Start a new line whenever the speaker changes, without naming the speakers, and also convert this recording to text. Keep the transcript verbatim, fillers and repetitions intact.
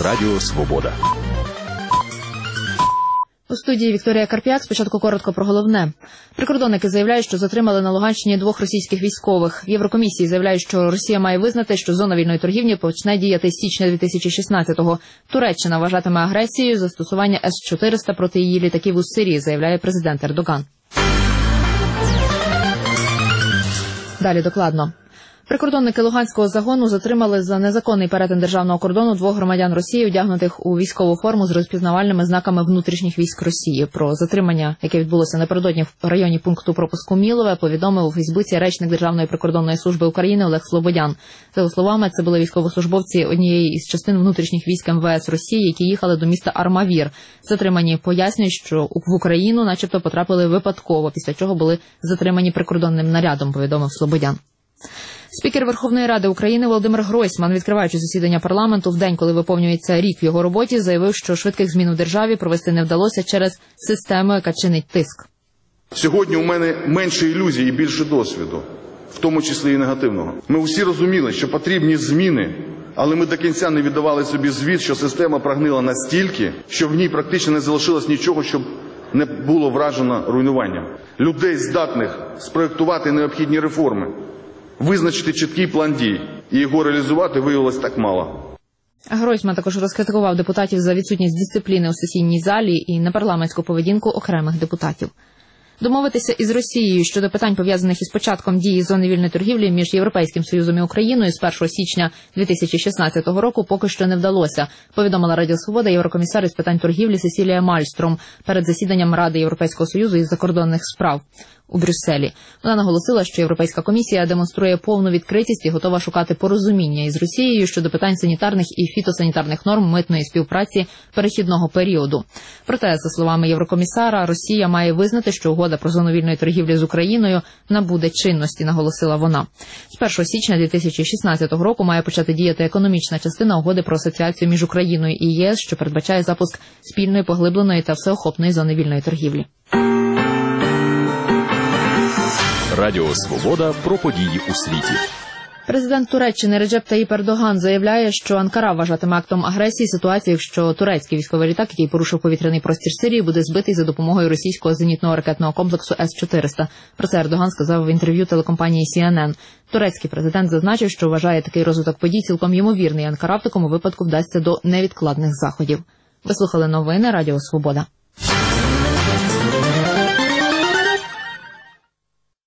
Радіо Свобода.
У студії Вікторія Карп'як. Спочатку коротко про головне. Прикордонники заявляють, що затримали на Луганщині двох російських військових. В Єврокомісії заявляють, що Росія має визнати, що зона вільної торгівлі почне діяти з січня дві тисячі шістнадцятого. Туреччина вважатиме агресією застосування С чотириста проти її літаків у Сирії, заявляє президент Ердоган. Далі докладно. Прикордонники Луганського загону затримали за незаконний перетин державного кордону двох громадян Росії, одягнутих у військову форму з розпізнавальними знаками внутрішніх військ Росії. Про затримання, яке відбулося напередодні в районі пункту пропуску Мілове, повідомив у Фейсбуці речник Державної прикордонної служби України Олег Слободян. За його словами, це були військовослужбовці однієї із частин внутрішніх військ Ем Ве Ес Росії, які їхали до міста Армавір. Затримані пояснюють, що в Україну начебто потрапили випадково, після чого були затримані прикордонним нарядом, повідомив Слободян. Спікер Верховної Ради України Володимир Гройсман, відкриваючи засідання парламенту в день, коли виповнюється рік в його роботі, заявив, що швидких змін у державі провести не вдалося через систему, яка чинить тиск.
Сьогодні у мене менше ілюзій і більше досвіду, в тому числі і негативного. Ми усі розуміли, що потрібні зміни, але ми до кінця не віддавали собі звіт, що система прогнила настільки, що в ній практично не залишилось нічого, щоб не було вражено руйнуванням. Людей, здатних спроєктувати необхідні реформи, визначити чіткий план дій і його реалізувати виявилось так мало.
Гройсман також розкритикував депутатів за відсутність дисципліни у сесійній залі і непарламентську поведінку окремих депутатів. Домовитися із Росією щодо питань, пов'язаних із початком дії зони вільної торгівлі між Європейським Союзом і Україною з першого січня дві тисячі шістнадцятого року поки що не вдалося, повідомила Радіо Свобода єврокомісар із питань торгівлі Сесілія Мальстром перед засіданням Ради Європейського Союзу із закордонних справ у Брюсселі. Вона наголосила, що Європейська комісія демонструє повну відкритість і готова шукати порозуміння із Росією щодо питань санітарних і фітосанітарних норм митної співпраці перехідного періоду. Проте, за словами єврокомісара, Росія має визнати, що угода про зону вільної торгівлі з Україною набуде чинності, наголосила вона. З першого січня дві тисячі шістнадцятого року має почати діяти економічна частина угоди про асоціацію між Україною і Є С, що передбачає запуск спільної, поглибленої та всеохопної зони вільної торгівлі.
Радіо Свобода про події у світі.
Президент Туреччини Реджеп Таїп Ердоган заявляє, що Анкара вважатиме актом агресії ситуацію, якщо турецький військовий літак, який порушив повітряний простір Сирії, буде збитий за допомогою російського зенітного ракетного комплексу С чотириста. Про це Ердоган сказав в інтерв'ю телекомпанії Сі Ен Ен. Турецький президент зазначив, що вважає такий розвиток подій цілком ймовірний, і Анкара в такому випадку вдасться до невідкладних заходів. Ви слухали новини Радіо Свобода.